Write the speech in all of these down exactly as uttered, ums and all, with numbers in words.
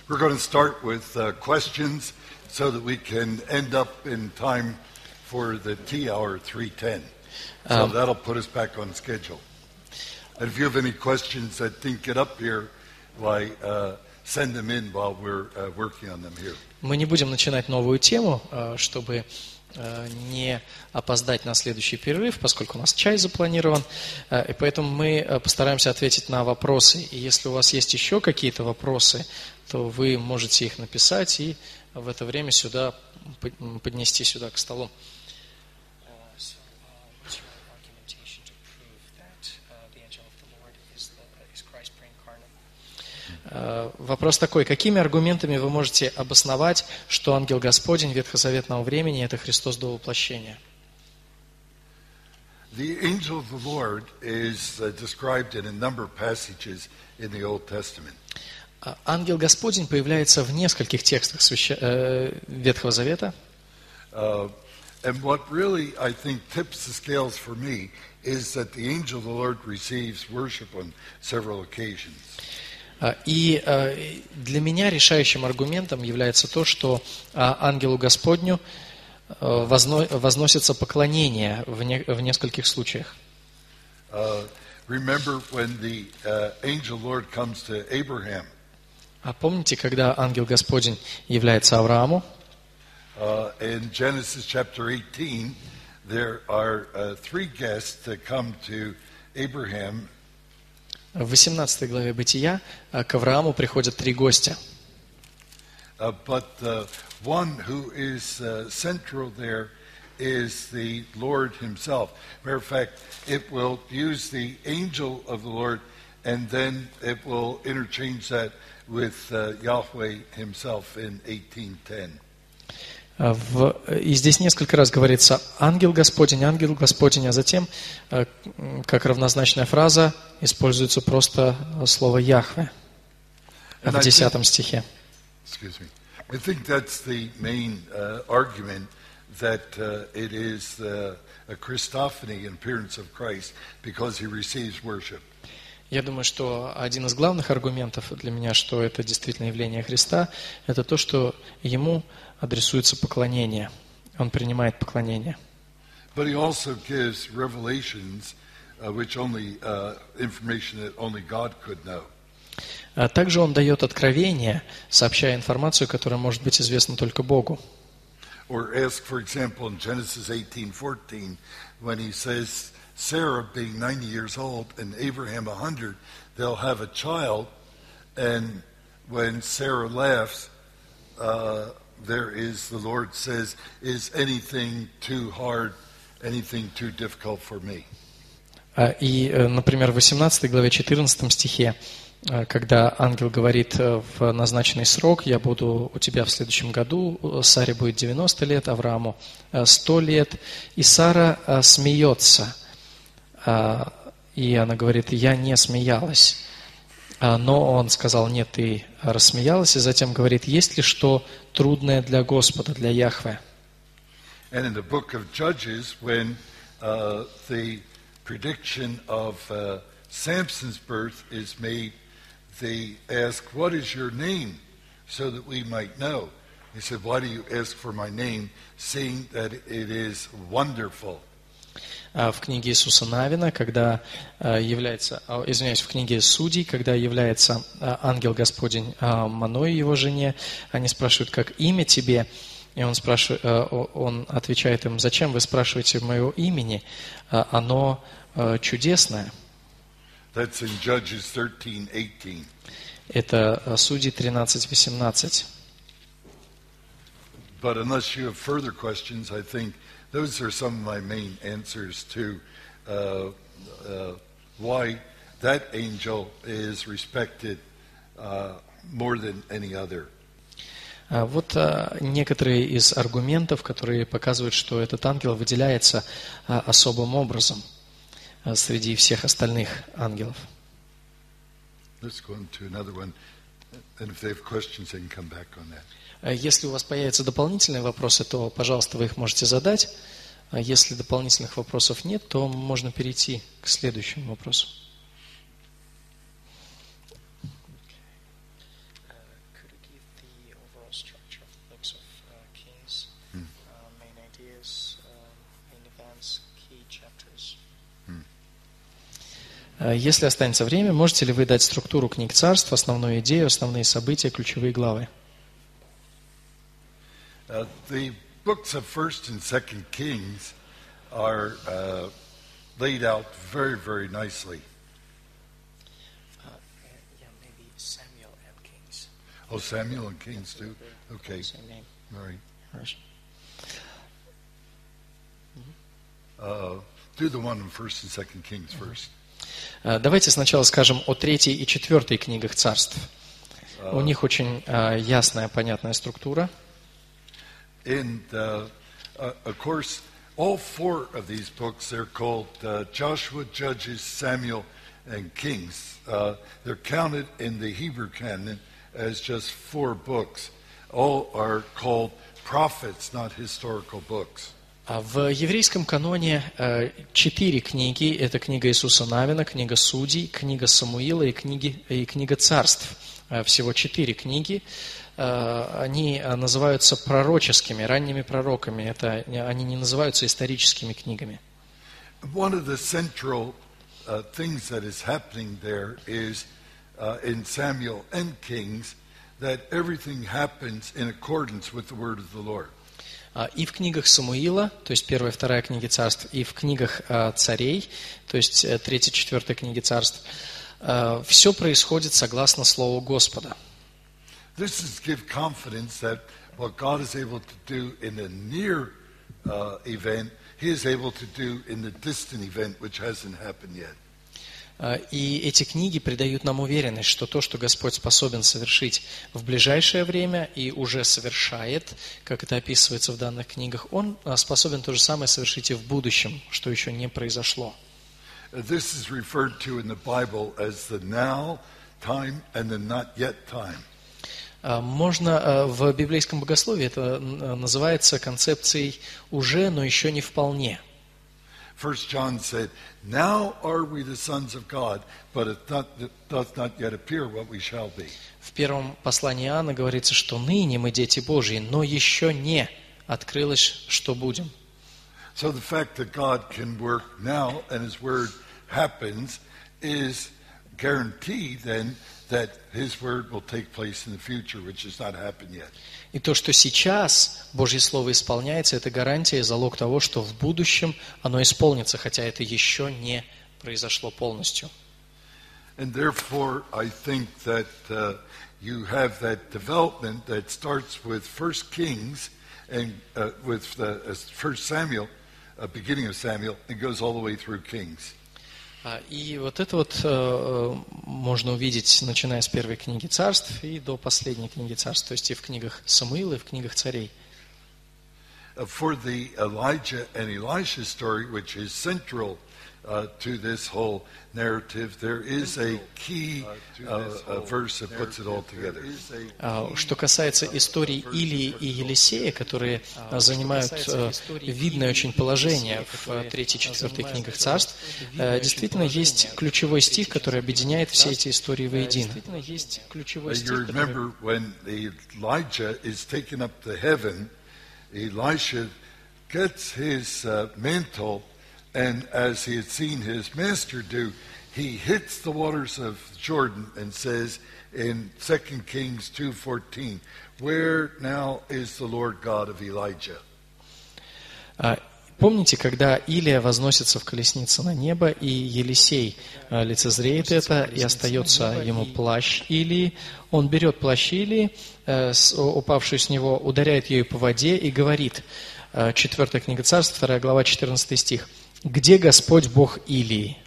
We're going to start with uh, questions so that we can end up in time for the tea hour three ten. So um, that'll put us back on schedule. And if you have any questions that didn't get up here, why, uh, send them in while we're uh, working on them here. Мы не будем начинать новую тему, чтобы не опоздать на следующий перерыв, поскольку у нас чай запланирован, и поэтому мы постараемся ответить на вопросы. И если у вас есть еще какие-то вопросы, то вы можете их написать и в это время сюда поднести сюда к столу. Вопрос такой: какими аргументами вы можете обосновать, что ангел Господень ветхозаветного времени – это Христос до воплощения? The angel of the Lord is described in a number of passages in the Old Testament. Ангел Господень появляется в нескольких текстах свящ... э, Ветхого Завета. Uh, and what really, I think, tips the scales for me is that the angel of the Lord receives worship on several occasions. И для меня решающим аргументом является то, что ангелу Господню возносится поклонение в нескольких случаях. А помните, когда ангел Господень является Аврааму? In Genesis chapter eighteen, there are three guests that come to Abraham. В восемнадцатой главе Бытия к Аврааму приходят три гостя. Uh, but uh, one who is uh, central there is the Lord Himself. Matter of fact, it will use the angel of the Lord, and then it will interchange that with uh, Yahweh Himself in eighteen ten. В, и здесь несколько раз говорится «ангел Господень», «ангел Господень», а затем, как равнозначная фраза, используется просто слово «Яхве» в десятом стихе. I think that's the main uh, argument that uh, it is uh, a Christophany, an appearance of Christ, because He receives worship. Я думаю, что один из главных аргументов для меня, что это действительно явление Христа, это то, что Ему адресуется поклонение. Он принимает поклонение. But He also gives revelations, uh, which only uh, information that only God could know. А также Он дает откровение, сообщая информацию, которая может быть известна только Богу. Or ask, for example, in Genesis eighteen fourteen, when He says, Sarah being ninety years old and Abraham a hundred, they'll have a child, and when Sarah laughs, uh, there is, the Lord says, is anything too hard, anything too difficult for me? И, например, в восемнадцатой главе четырнадцатом стихе, когда ангел говорит в назначенный срок: «Я буду у тебя в следующем году», Саре будет девяносто лет, Аврааму сто лет, и Сара смеется. И она говорит: «Я не смеялась». Но он сказал: «Нет, ты рассмеялась», и затем говорит: «Есть ли что трудное для Господа, для Яхве?» And in the book of Judges, when uh, the prediction of uh, Samson's birth is made, they ask, "What is your name?" so that we might know. He said, "Why do you ask for my name, seeing that it is wonderful?" В книге Иисуса Навина, когда является, извиняюсь, в книге Судей, когда является ангел Господень Маной, его жене, они спрашивают: «Как имя тебе?» И он спрашивает, он отвечает им: «Зачем вы спрашиваете моего имени? Оно чудесное». That's in Judges thirteen eighteen. Это Судей тринадцать восемнадцать. But unless you have further questions, I think those are some of my main answers to uh, uh, why that angel is respected uh, more than any other. Вот некоторые из аргументов, которые показывают, что этот ангел выделяется особым образом среди всех остальных ангелов. Если у вас появятся дополнительные вопросы, то, пожалуйста, вы их можете задать. А если дополнительных вопросов нет, то можно перейти к следующему вопросу. Если останется время, можете ли вы дать структуру книг царств, основную идею, основные события, ключевые главы? Uh, the books of First and Second Kings are uh, laid out very, very nicely. Uh, yeah, maybe Samuel and Kings. Oh, Samuel and Kings too? Okay. Same name. All right. Хорошо. Uh, do the one in First and Second Kings first. Давайте сначала скажем о третьей и четвертой книгах царств. У них очень uh, ясная, понятная структура. And, uh, uh, of course, all four of these books, they're called uh, Joshua, Judges, Samuel, and Kings. Uh, they're counted in the Hebrew canon as just four books. All are called prophets, not historical books. В еврейском каноне четыре книги. Это книга Иисуса Навина, книга Судей, книга Самуила и, книги, и книга Царств. Всего четыре книги. Они называются пророческими, ранними пророками. Это, они не называются историческими книгами. One of the central uh, things that is happening there is uh, in Samuel and Kings that everything happens in accordance with the word of the Lord. И в книгах Самуила, то есть первая и вторая книги царств, и в книгах царей, то есть третья и четвертая книги царств, все происходит согласно Слову Господа. This is give confidence that what God is able to do in a near uh, event, He is able to do in the distant event, which hasn't happened yet. И эти книги придают нам уверенность, что то, что Господь способен совершить в ближайшее время и уже совершает, как это описывается в данных книгах, Он способен то же самое совершить и в будущем, что еще не произошло. This is referred to in the Bible as the now time and the not yet time. Можно в библейском богословии это называется концепцией «уже, но еще не вполне». First John said, "Now are we the sons of God, but it, not, it does not yet appear what we shall be." В первом послании Иоанна говорится, что ныне мы дети Божьи, но еще не открылось, что будем. So the fact that God can work now and His word happens is guaranteed then that His word will take place in the future, which has not happened yet. И то, что сейчас Божье Слово исполняется, это гарантия и залог того, что в будущем оно исполнится, хотя это еще не произошло полностью. And therefore, I think that uh, you have that development that starts with First Kings and uh, with the uh, First Samuel, uh, beginning of Samuel, and goes all the way through Kings. И вот это вот э, можно увидеть, начиная с первой книги царств и до последней книги царств, то есть и в книгах Самуила, и в книгах царей. For the Elijah and Elisha story, which is central uh, to this whole narrative, there is a key uh, a verse that puts it all together. Что касается историй Илии и Елисея, которые занимают видное очень положение в третьей и четвертой книгах царств, действительно есть ключевой стих, который объединяет все эти истории воедино. Есть ключевой стих, You remember when Elijah is taken up to heaven, Elisha gets his uh, mantle, and as he had seen his master do, he hits the waters of Jordan and says in Second Kings two fourteen, "Where now is the Lord God of Elijah?" Помните, когда Илия возносится в колеснице на небо, и Елисей лицезреет это, и остается ему плащ Илии, он берет плащ Илии, упавший с него, ударяет ею по воде и говорит, четвертая книга Царств, вторая глава, четырнадцатый стих, «Где Господь Бог Илии?»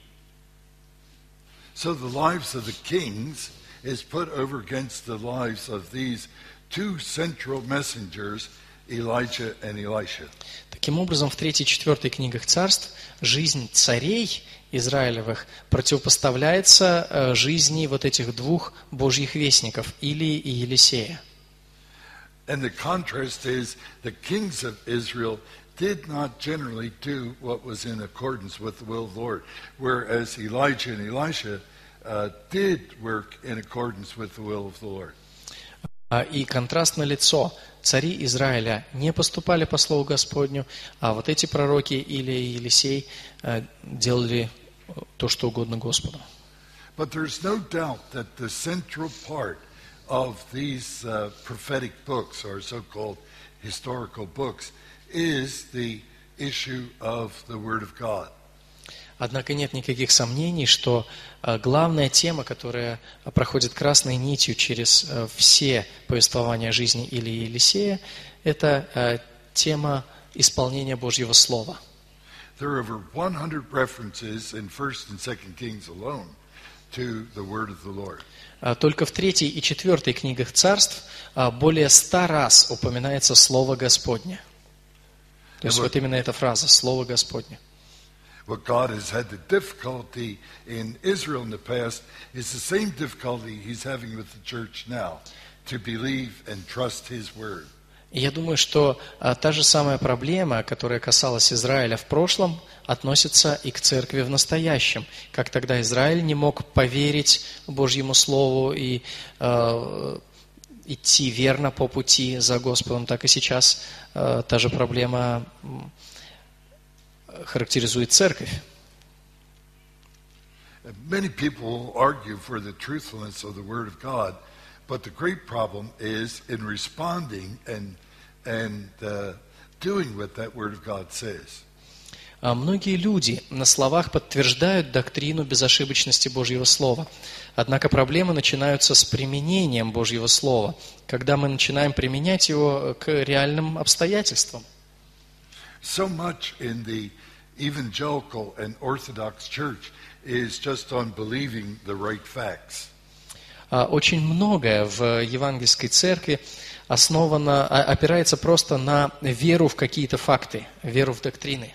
So the lives of the kings is put over against the lives of these two central messengers, Elijah and Elisha. Таким образом, в третьей и четвертой книгах царств жизнь царей израилевых противопоставляется жизни вот этих двух божьих вестников, Илии и Елисея. And the contrast is the kings of Israel did not generally do what was in accordance with the will of the Lord, whereas Elijah and Elisha uh, did work in accordance with the will of the Lord. И контраст налицо. Цари Израиля не поступали по слову Господню, а вот эти пророки Илия и Елисей делали то, что угодно Господу. But there's no doubt that the central part of these uh, prophetic books, or so-called historical books, is the issue of the Word of God. Однако нет никаких сомнений, что главная тема, которая проходит красной нитью через все повествования жизни Илии и Елисея, это тема исполнения Божьего Слова. There are over one hundred references in First and Second Kings alone to the word of the Lord. Только в третьей и четвертой книгах царств более ста раз упоминается Слово Господне. То есть вот именно эта фраза «Слово Господне». What God has had the difficulty in Israel in the past is the same difficulty He's having with the church now, to believe and trust His word. И я думаю, что а, та же самая проблема, которая касалась Израиля в прошлом, относится и к церкви в настоящем. Как тогда Израиль не мог поверить Божьему Слову и э, идти верно по пути за Господом, так и сейчас э, та же проблема характеризует церковь. Many people argue for the truthfulness of the Word of God, but the great problem is in responding and and uh, doing what that Word of God says. Многие люди на словах подтверждают доктрину безошибочности Божьего Слова. Однако проблемы начинаются с применением Божьего Слова, когда мы начинаем применять его к реальным обстоятельствам. So much in the evangelical and Orthodox church is just on believing the right facts. Очень многое в евангельской церкви основано, опирается просто на веру в какие-то факты, веру в доктрины.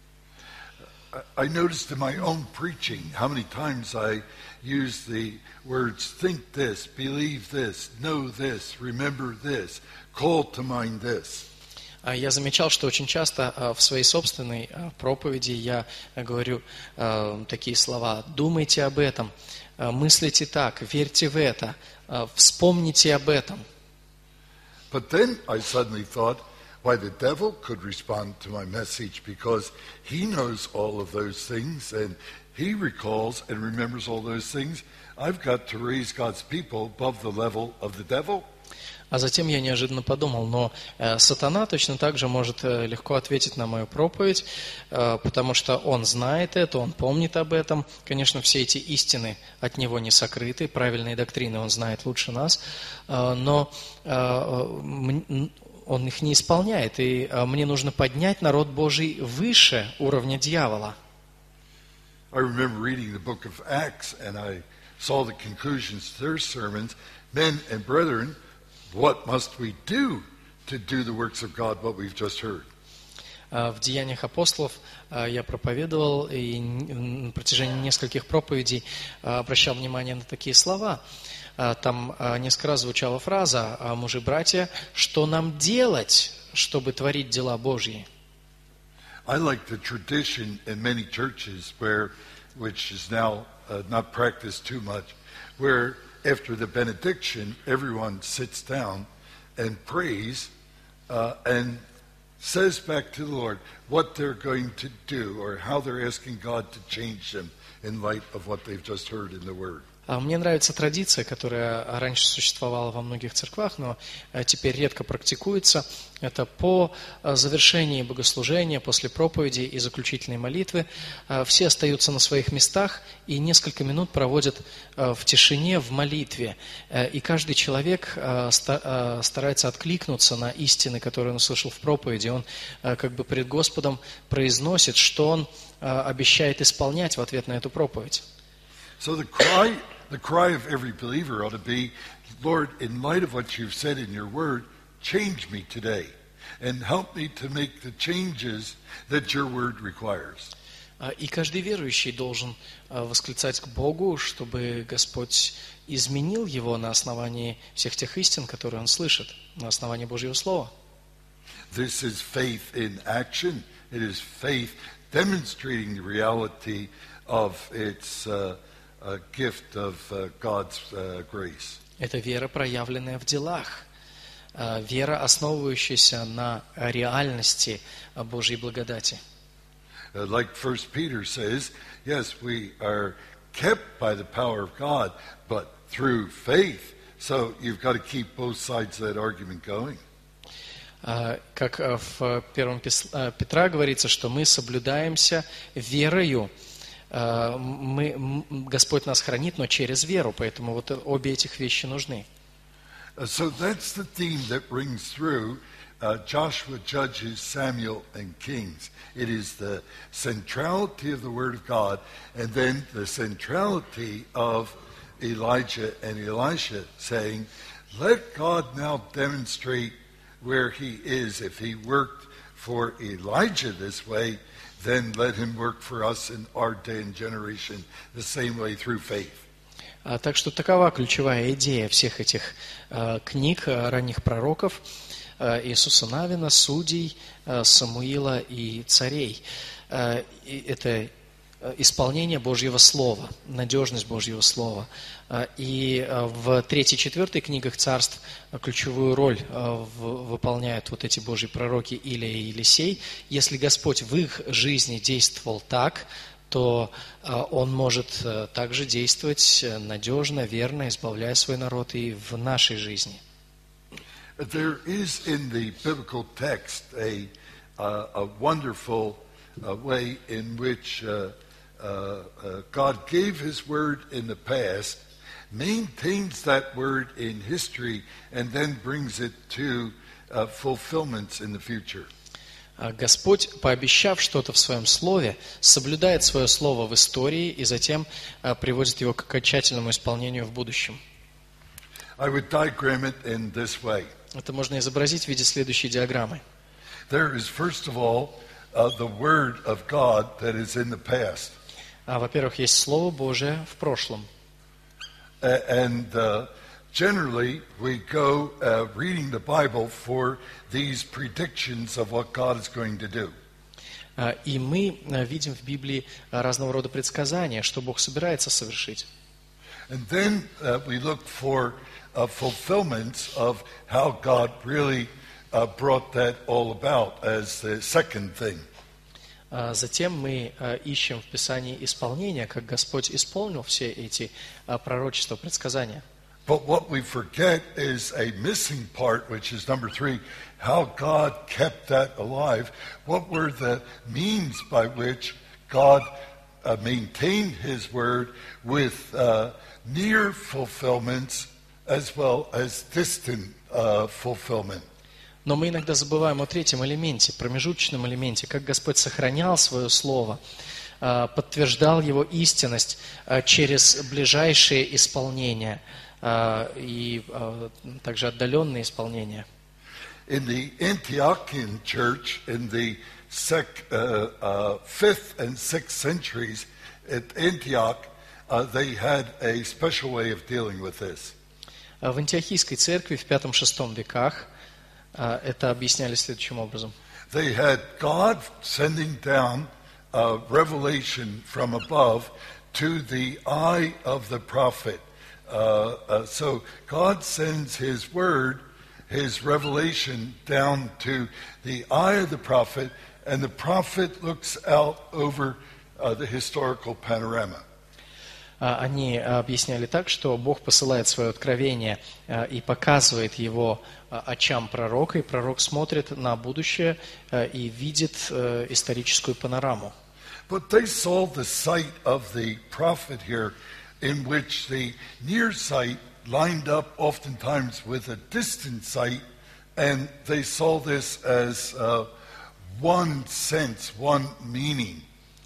I noticed in my own preaching how many times I use the words think this, believe this, know this, remember this, call to mind this. Я замечал, что очень часто в своей собственной проповеди я говорю такие слова: думайте об этом, мыслите так, верьте в это, вспомните об этом. But then I suddenly thought, why the devil could respond to my message because he knows all of those things and he recalls and remembers all those things. I've got to raise God's people above the level of the devil. А затем я неожиданно подумал, но э, сатана точно так же может э, легко ответить на мою проповедь, э, потому что он знает это, он помнит об этом. Конечно, все эти истины от него не сокрыты, правильные доктрины он знает лучше нас, э, но э, он их не исполняет, и э, мне нужно поднять народ Божий выше уровня дьявола. I remember reading the book of Acts and I saw the conclusions to their sermons. Men and brethren, what must we do to do the works of God, what we've just heard? В Деяниях апостолов я проповедовал и на протяжении нескольких проповедей обращал внимание на такие слова. Там несколько раз звучала фраза: «Мужи-братья, что нам делать, чтобы творить дела Божьи?» I like the tradition in many churches where, which is now uh, not practiced too much, where after the benediction, everyone sits down and prays uh, and says back to the Lord what they're going to do or how they're asking God to change them in light of what they've just heard in the Word. Мне нравится традиция, которая раньше существовала во многих церквах, но теперь редко практикуется. Это по завершении богослужения, после проповеди и заключительной молитвы все остаются на своих местах и несколько минут проводят в тишине, в молитве. И каждый человек старается откликнуться на истины, которые он услышал в проповеди. Он как бы пред Господом произносит, что он обещает исполнять в ответ на эту проповедь. So the cry, the cry of every believer ought to be, Lord, in light of what you've said in your word, change me today and help me to make the changes that your word requires. И каждый верующий должен восклицать к Богу, чтобы Господь изменил его на основании всех тех истин, которые он слышит, на основании Божьего Слова. This is faith in action. It is faith demonstrating the reality of its uh, a gift of uh, God's uh, grace. Это вера, проявленная в делах, вера, основывающаяся на реальности Божьей благодати. Uh, like First Peter says, yes, we are kept by the power of God, but through faith. So you've got to keep both sides of that argument going. Uh, как uh, в первом Пис- uh, Петра говорится, что мы соблюдаемся верою. Uh, мы, м- Господь нас хранит, но через веру, поэтому вот обе этих вещи нужны. Uh, so that's the theme that rings through uh, Joshua, Judges, Samuel, and Kings. It is the centrality of the Word of God, and then the centrality of Elijah and Elisha, saying, let God now demonstrate where he is. If he worked for Elijah this way, then let him work for us in our day and generation the same way through faith. А, так что такова ключевая идея всех этих а, книг а, ранних пророков, а, Иисуса Навина, Судей, а, Самуила и Царей. А, и это исполнение Божьего Слова, надежность Божьего Слова. И в третьей и четвертой книгах царств ключевую роль выполняют вот эти Божьи пророки Илия и Елисей. Если Господь в их жизни действовал так, то Он может также действовать надежно, верно, избавляя свой народ и в нашей жизни. There is in the biblical text a, uh, a wonderful uh, way in which uh, Uh, uh, God gave His word in the past, maintains that word in history, and then brings it to uh, fulfillments in the future. Господь, пообещав что-то в Своем Слове, соблюдает Свое Слово в истории и затем uh, приводит его к окончательному исполнению в будущем. I would diagram it in this way. Это можно изобразить в виде следующей диаграммы. There is, first of all, uh, the word of God that is in the past. А, во-первых, есть Слово Божие в прошлом. And uh, generally we go uh, reading the Bible for these predictions of what God is going to do. А, и мы а, видим в Библии а, разного рода предсказания, что Бог собирается совершить. And then uh, we look for uh, fulfillments of how God really uh, brought that all about as the second thing. Затем мы ищем в Писании исполнение, как Господь исполнил все эти пророчества, предсказания. But what we forget is a missing part, which is number three, how God kept that alive. What were the means by which God uh, maintained His word with uh, near fulfillments as well as distant uh, fulfillment? Но мы иногда забываем о третьем элементе, промежуточном элементе, как Господь сохранял свое Слово, подтверждал его истинность через ближайшие исполнения и также отдаленные исполнения. In the Antiochian church in the sec, uh, uh, fifth and sixth centuries at Antioch, uh, they had a special way of dealing with this. В Антиохийской церкви в пятом-шестом веках это объясняли следующим образом. They had God sending down uh, revelation from above to the eye of the prophet. Uh, uh, so God sends His word, His revelation down to the eye of the prophet, and the prophet looks out over uh, the historical panorama. Они объясняли так, что Бог посылает свое откровение и показывает его очам пророка, и пророк смотрит на будущее и видит историческую панораму. But they saw the sight of the prophet here, in which the near sight lined up oftentimes with a distant sight, and they saw this as uh, one sense, one meaning.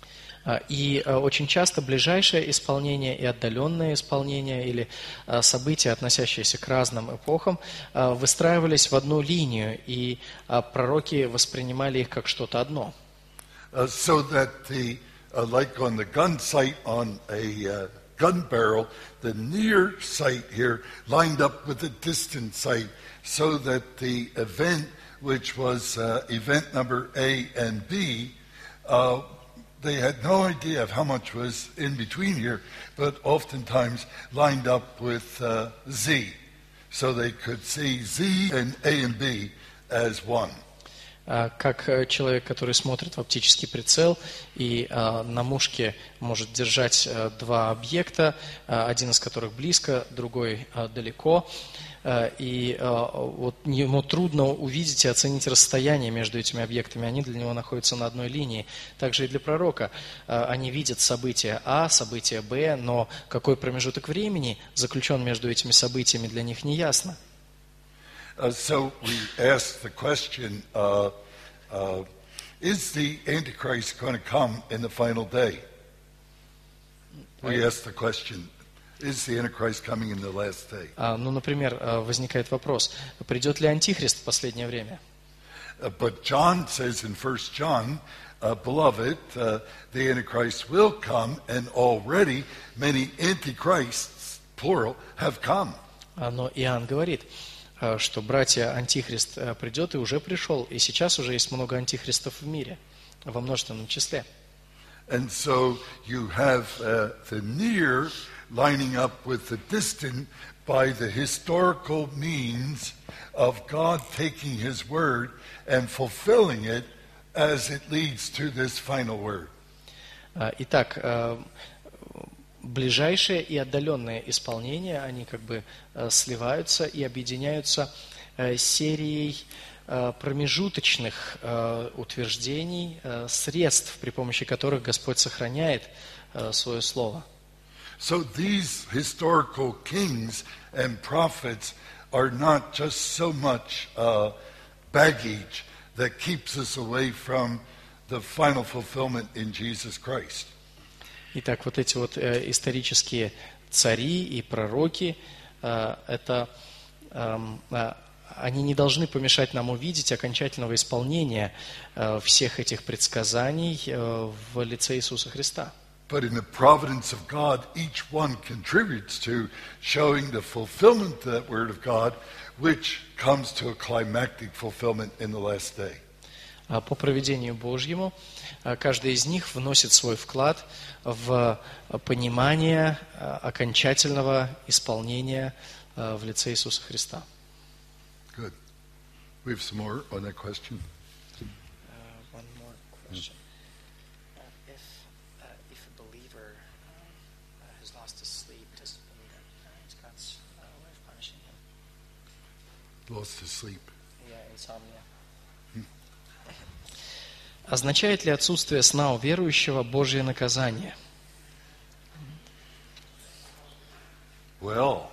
И очень часто ближайшее исполнение и отдаленное исполнение или события, относящиеся к разным эпохам, выстраивались в одну линию, и пророки воспринимали их как что-то одно. So that the, uh, like on the gun sight on a uh, gun barrel, the near sight here lined up with the distant sight, so that the event, which was uh, event number A and B, uh, they had no idea of how much was in between here, but oftentimes lined up with uh, Z. So they could see Z and A and B as one. как человек, который смотрит в оптический прицел и на мушке может держать два объекта, один из которых близко, другой далеко, и вот ему трудно увидеть и оценить расстояние между этими объектами, они для него находятся на одной линии. Также и для пророка. Они видят событие А, событие Б, но какой промежуток времени заключен между этими событиями, для них не ясно. Uh, so we ask the question, uh, uh, is the Antichrist going to come in the final day? We ask the question, is the Antichrist coming in the last day? Uh, ну, например, uh, возникает вопрос, придет ли Антихрист в последнее время? Uh, but John says in First John, uh, beloved, uh, the Antichrist will come, and already many Antichrists, plural, have come. Uh, но Иоанн говорит, что, братья, Антихрист придет и уже пришел, и сейчас уже есть много антихристов в мире, во множественном числе. And so you have uh, the near lining up with the distant by the historical means of God taking His word and fulfilling it as it leads to this final word. Итак, ближайшие и отдаленные исполнения, они как бы сливаются и объединяются серией промежуточных утверждений, средств, при помощи которых Господь сохраняет свое слово. So these historical kings and prophets are not just so much uh, baggage that keeps us away from the final fulfillment in Jesus Christ. Итак, вот эти вот э, исторические цари и пророки, э, это, э, э, они не должны помешать нам увидеть окончательного исполнения э, всех этих предсказаний э, в лице Иисуса Христа. But in the providence of God, each one contributes to showing the fulfillment of that word of God, which comes to a climactic fulfillment in the last day. По провидению Божьему, каждый из них вносит свой вклад в понимание окончательного исполнения в лице Иисуса Христа. Good. We have some more on that question. Uh, one more question. Uh, if uh, if a believer uh, has lost his sleep, does it mean that uh, it's God's uh, way of punishing him? Lost his sleep. Yeah, insomnia. Означает ли отсутствие сна у верующего Божье наказание? Well,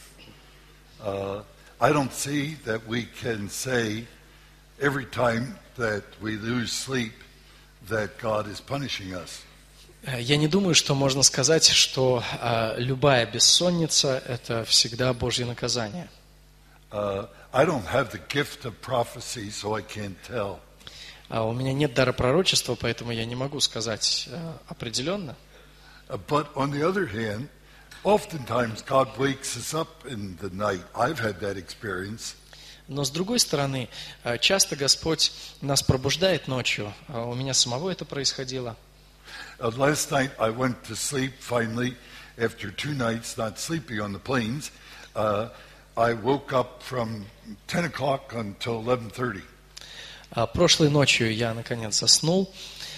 uh, I don't see that we can say every time that we lose sleep that God is punishing us. Я не думаю, что можно сказать, что uh, любая бессонница – это всегда Божье наказание. Uh, I don't have the gift of prophecy, so I can't tell. Uh, у меня нет дара пророчества, поэтому я не могу сказать uh, определенно. Uh, but on the other hand, oftentimes God wakes us up in the night. I've had that experience. Но с другой стороны, uh, часто Господь нас пробуждает ночью. Uh, у меня самого это происходило. Uh, last night I went to sleep finally after two nights not sleeping on the plains. Uh, I woke up from ten o'clock until eleven thirty. Прошлой ночью я, наконец, заснул,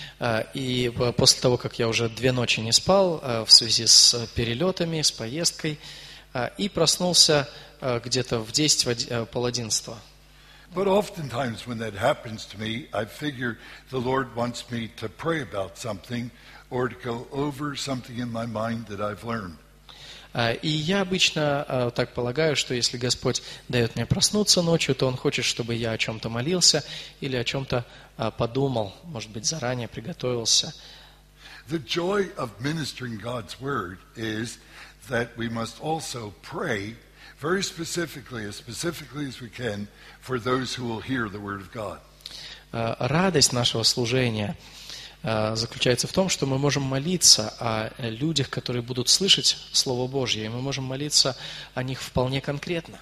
и после того, как я уже две ночи не спал в связи с перелетами, с поездкой, и проснулся где-то в десять, пол одиннадцатого. But oftentimes when that happens to me, I figure the Lord wants me to pray about something or to go over something in my mind that I've learned. И я обычно так полагаю, что если Господь дает мне проснуться ночью, то Он хочет, чтобы я о чем-то молился или о чем-то подумал, может быть, заранее приготовился. The joy of ministering God's word is that we must also pray very specifically, as specifically as we can, for those who will hear the word of God. Радость нашего служения заключается в том, что мы можем молиться о людях, которые будут слышать Слово Божье, и мы можем молиться о них вполне конкретно.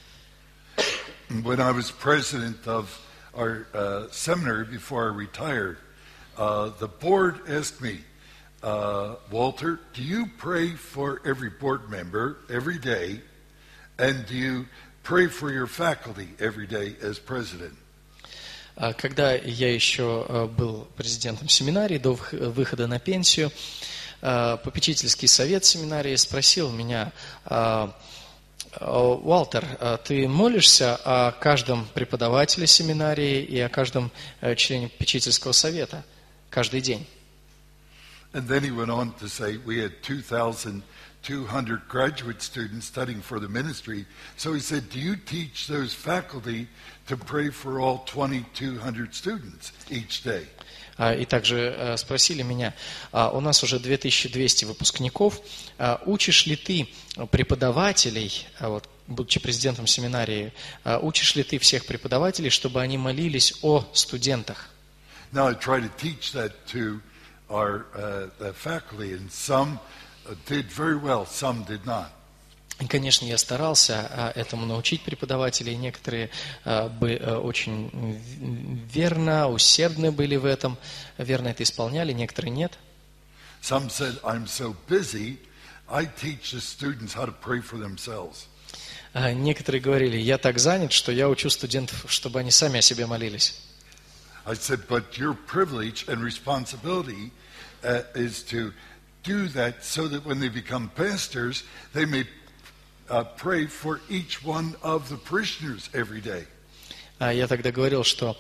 When I was president of our uh, seminary before I retired, uh, the board asked me, uh, Walter, do you pray for every board member every day, and do you pray for your faculty every day as president? Когда я еще был президентом семинарии до выхода на пенсию, попечительский совет семинарии спросил меня: Уолтер, ты молишься о каждом преподавателе семинарии и о каждом члене попечительского совета каждый день? And then he went on to say we had two thousand two hundred graduate students studying for the ministry. So he said, do you teach those faculty to pray for all twenty-two hundred students each day? И также спросили меня: у нас уже две тысячи двести выпускников, учишь ли ты преподавателей, вот, будучи президентом семинарии, учишь ли ты всех преподавателей, чтобы они молились о студентах? Now I try to teach that to our uh, faculty, and some did very well, some did not. И, конечно, я старался этому научить преподавателей. Некоторые бы очень верно, усердны были в этом, верно это исполняли, некоторые нет. Some said, I'm so busy, I teach the students how to pray for themselves. Некоторые говорили: я так занят, что я учу студентов, чтобы они сами о себе молились. I said, but your privilege and responsibility uh, is to do that so that when they become pastors, they may uh, pray for each one of the parishioners every day. Я тогда говорил, что,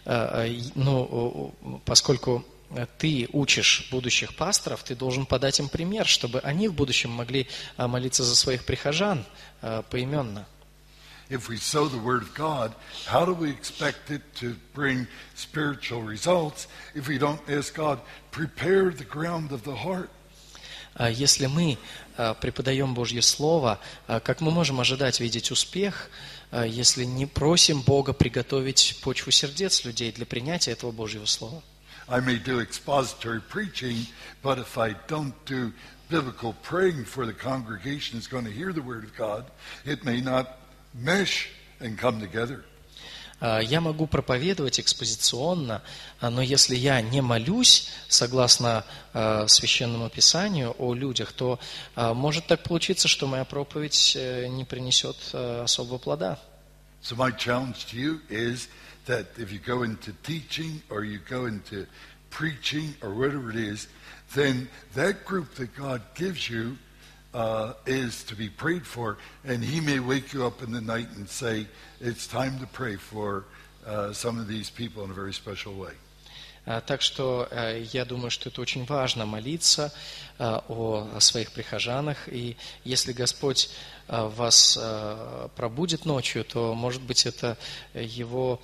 ну, поскольку ты учишь будущих пасторов, ты должен подать им пример, чтобы они в будущем могли молиться за своих прихожан поименно. If we sow the word of God, how do we expect it to bring spiritual results if we don't ask God, prepare the ground of the heart? Если мы преподаем Божье Слово, как мы можем ожидать видеть успех, если не просим Бога приготовить почву сердец людей для принятия этого Божьего Слова? I may do expository preaching, but if I don't do biblical praying for the congregation that's going to hear the word of God, it may not mesh and come together. Я могу проповедовать экспозиционно, но если я не молюсь согласно Священному Писанию о людях, то может так получиться, что моя проповедь не принесет особого плода. So my challenge to you is that if you go into teaching or you go into preaching or whatever it is, then that group that God gives you Uh, is to be prayed for, and he may wake you up in the night and say, it's time to pray for uh, some of these people in a very special way. Так что я думаю, что это очень важно молиться о своих прихожанах, и если Господь вас пробудит ночью, то, может быть, это Его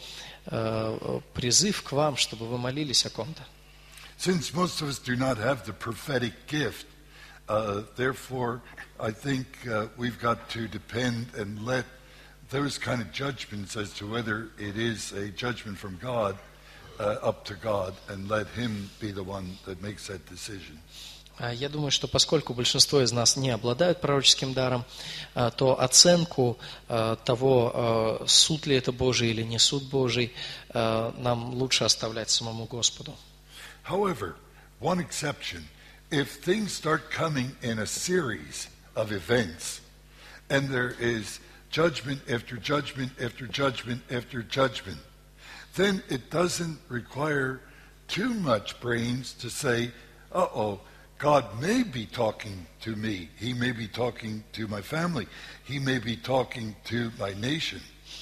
призыв к вам, чтобы вы молились о ком-то. Since most of us do not have the prophetic gift, Uh, therefore, I think uh, we've got to depend and let those kind of judgments as to whether it is a judgment from God uh, up to God, and let Him be the one that makes that decision. Я думаю, что поскольку большинство из нас не обладают пророческим даром, то оценку того, суд ли это Божий или не суд Божий, нам лучше оставлять самому Господу. However, one exception. If things start coming in a series of events, and there is judgment after judgment after judgment after judgment, then it doesn't require too much brains to say, uh-oh, God may be talking to me. He may be talking to my family. He may be talking to my nation.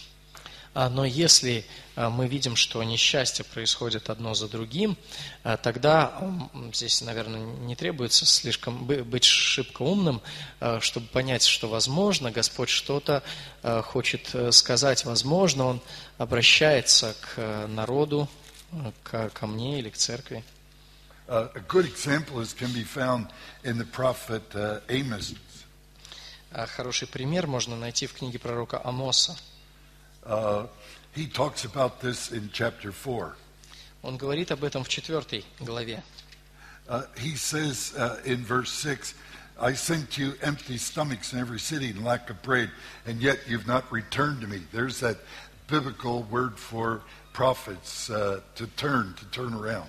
Но если мы видим, что несчастья происходят одно за другим, тогда здесь, наверное, не требуется слишком быть шибко умным, чтобы понять, что, возможно, Господь что-то хочет сказать. Возможно, Он обращается к народу, ко мне или к церкви. A good example is can be found in the prophet Amos. Хороший пример можно найти в книге пророка Амоса. Uh, he talks about this in chapter four. Он говорит об этом в четвертой главе. Uh, he says uh, in verse six, I sent you empty stomachs in every city and lack of bread, and yet you've not returned to me. There's that biblical word for prophets, uh, to turn, to turn around.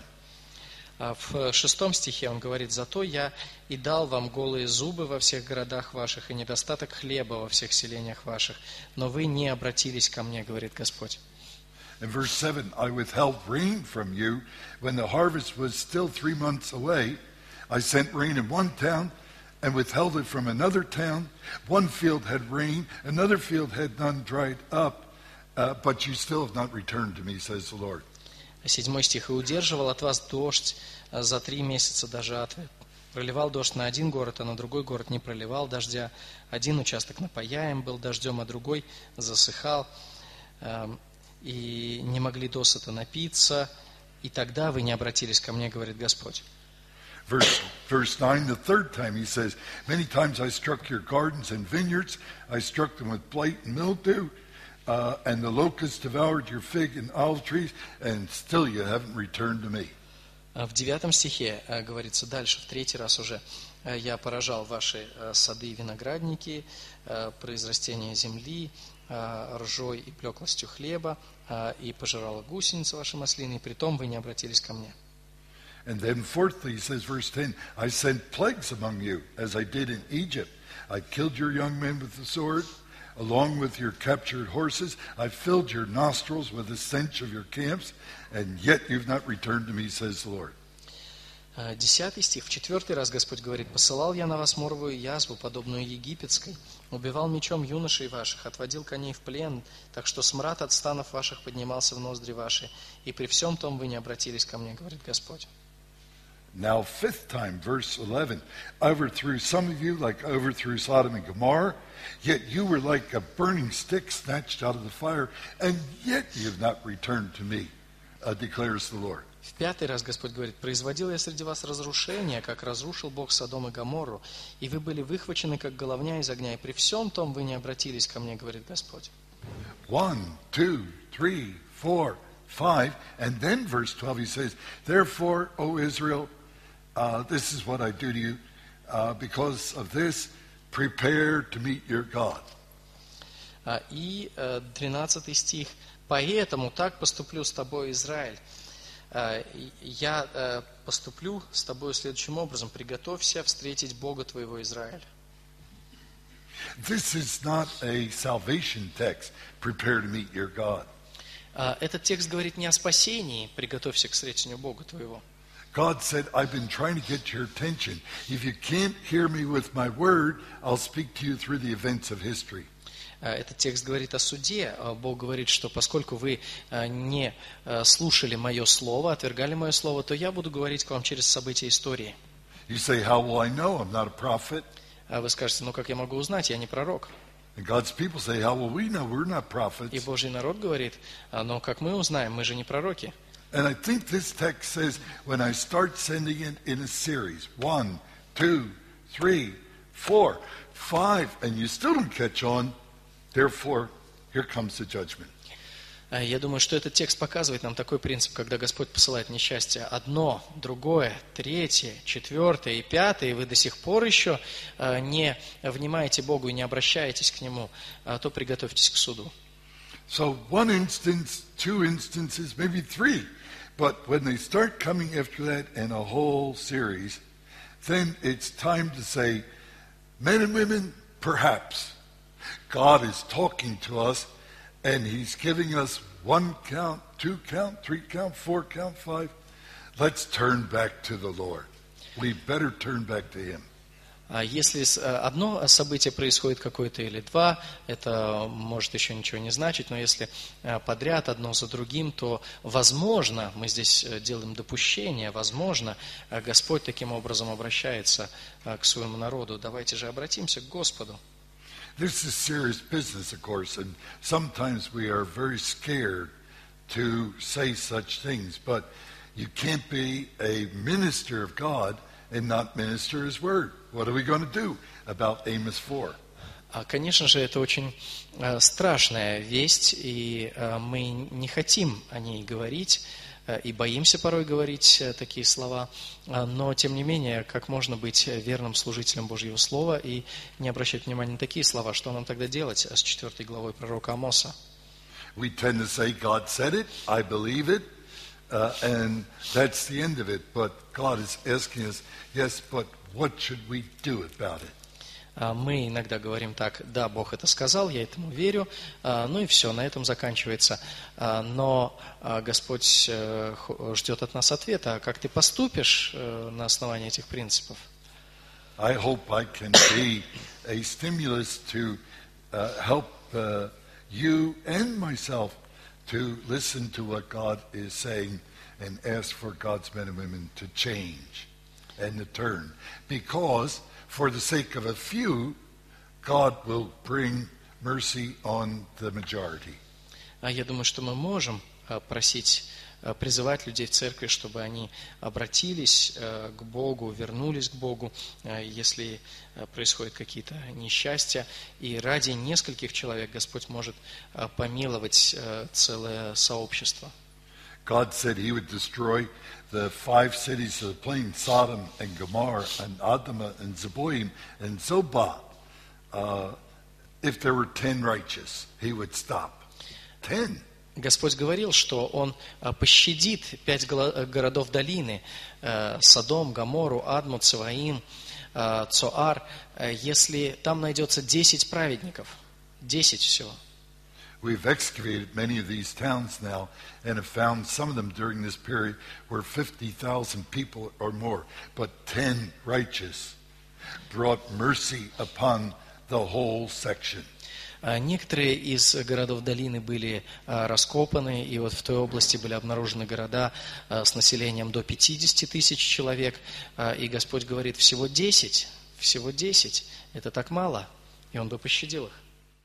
В шестом стихе он говорит: «Зато я и дал вам голые зубы во всех городах ваших и недостаток хлеба во всех селениях ваших, но вы не обратились ко мне, говорит Господь». In verse seven, I withheld rain from you when the harvest was still three months away. I sent rain in one town and withheld it from another town. One field had rain, another field had none dried up, uh, but you still have not returned to me, says the Lord. Седьмой стих. «И удерживал от вас дождь за три месяца до жатвы. Проливал дождь на один город, а на другой город не проливал дождя. Один участок напояем был дождем, а другой засыхал. И не могли досыта напиться. И тогда вы не обратились ко мне, говорит Господь». Verse, verse nine, the third time he says, many times I struck your gardens and vineyards. I struck them with blight and mildew. Uh, and the locusts devoured your fig and olive trees. And still you haven't returned to me. В девятом стихе говорится дальше, в третий раз уже. «Я поражал ваши сады и виноградники, произрастение земли, ржой и плеклостью хлеба, и пожирала гусеницы ваши маслины, и притом вы не обратились ко мне». And then fourthly, he says, verse ten, I sent plagues among you, as I did in Egypt. I killed your young men with the sword, along with your captured horses. I filled your nostrils with the stench of your camps, and yet you've not returned to me, says the Lord. Десятый стих. В четвертый раз Господь говорит: «Посылал я на вас моровую язву, подобную египетской, убивал мечом юношей ваших, отводил коней в плен, так что смрад от станов ваших поднимался в ноздри ваши, и при всем том вы не обратились ко мне, говорит Господь». Now, fifth time, verse eleven, I overthrew some of you like I overthrew Sodom and Gomorrah, yet you were like a burning stick snatched out of the fire, and yet you have not returned to me, uh, declares the Lord. В пятый раз Господь говорит: «Производил я среди вас разрушение, как разрушил Бог Содом и Гоморру, и вы были выхвачены, как головня из огня, и при всем том вы не обратились ко мне, говорит Господь». One, two, three, four, five, and then verse twelve he says, Therefore, O Israel, uh, this is what I do to you, uh, because of this, prepare to meet your God. И тринадцатый стих: «Поэтому так поступлю с тобой, Израиль. Я поступлю с тобой следующим образом: приготовься встретить Бога твоего, Израиль». This is not a salvation text, prepare to meet your God. Этот текст говорит не о спасении, приготовься к встретению Бога твоего. God said, I've been trying to get your attention. If you can't hear me with my word, I'll speak to you through the events of history. Этот текст говорит о суде. Бог говорит, что поскольку вы не слушали мое слово, отвергали мое слово, то я буду говорить к вам через события истории. You say, how will I know? I'm not a prophet. Вы скажете: ну как я могу узнать? Я не пророк. And God's people say, how will we know? We're not prophets. И Божий народ говорит: но как мы узнаем? Мы же не пророки. And I think this text says, when I start sending it in a series, one, two, three, four, five, and you still don't catch on, therefore, here comes the judgment. Я думаю, что этот текст показывает нам такой принцип, когда Господь посылает несчастье одно, другое, третье, четвертое и пятое, и вы до сих пор еще не внимаете Богу и не обращаетесь к Нему, то приготовьтесь к суду. So one instance, two instances, maybe three. But when they start coming after that in a whole series, then it's time to say, men and women, perhaps God is talking to us and He's giving us one count, two count, three count, four count, five. Let's turn back to the Lord. We better turn back to Him. Если одно событие происходит какое-то или два, это может еще ничего не значить, но если подряд одно за другим, то возможно, мы здесь делаем допущение, возможно, Господь таким образом обращается к своему народу. Давайте же обратимся к Господу. This is serious business, of course, and sometimes we are very scared to say such things, but you can't be a minister of God and not minister His Word. What are we going to do about Amos four? Конечно же, это очень страшная весть, и мы не хотим о ней говорить, и боимся порой говорить такие слова, но, тем не менее, как можно быть верным служителем Божьего Слова и не обращать внимания на такие слова? Что нам тогда делать с четвертой главой пророка Амоса? We tend to say, God said it, I believe it, uh, and that's the end of it. But God is asking us, yes, but what should we do about it? Мы иногда говорим так: да, Бог это сказал, я этому верю, ну и все, на этом заканчивается. Но Господь ждет от нас ответа: как ты поступишь на основании этих принципов? I hope I can be a stimulus to uh, help uh, you and myself to listen to what God is saying and ask for God's men and women to change and to turn. Because for the sake of a few, God will bring mercy on the majority. Я думаю, что мы можем просить, призывать людей в церкви, чтобы они обратились к Богу, вернулись к Богу, если происходят какие-то несчастья. И ради нескольких человек Господь может помиловать целое сообщество. God said He would destroy the five cities of the plain, Sodom and Gomorrah and Admah and Zeboim and Zobah. Uh, if there were ten righteous, He would stop. Ten. Господь говорил, что Он пощадит пять городов долины: Содом, Гоморру, Адму, Цеваим, Цоар, если там найдется десять праведников. Десять всего. We've excavated many of these towns now and have found some of them during this period were fifty thousand people or more. But ten righteous brought mercy upon the whole section. Некоторые из городов долины были раскопаны, и вот в той области были обнаружены города с населением до пятидесяти тысяч человек. И Господь говорит: всего десять, всего десять, это так мало, и Он бы пощадил их.